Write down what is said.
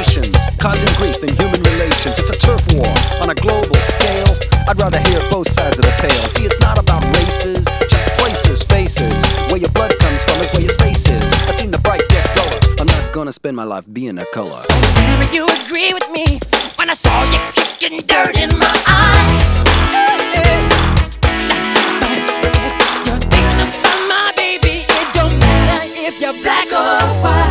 nations, causing grief in human relations. It's a turf war on a global scale. I'd rather hear both sides of the tale. See, it's not about races, just places, faces. Where your blood comes from is where your space is. I seen the bright get duller. I'm not gonna spend my life being a color. Tell me you agree with me when I saw you kicking dirt in my eye. If you're thinking about my baby, it don't matter if you're black or white.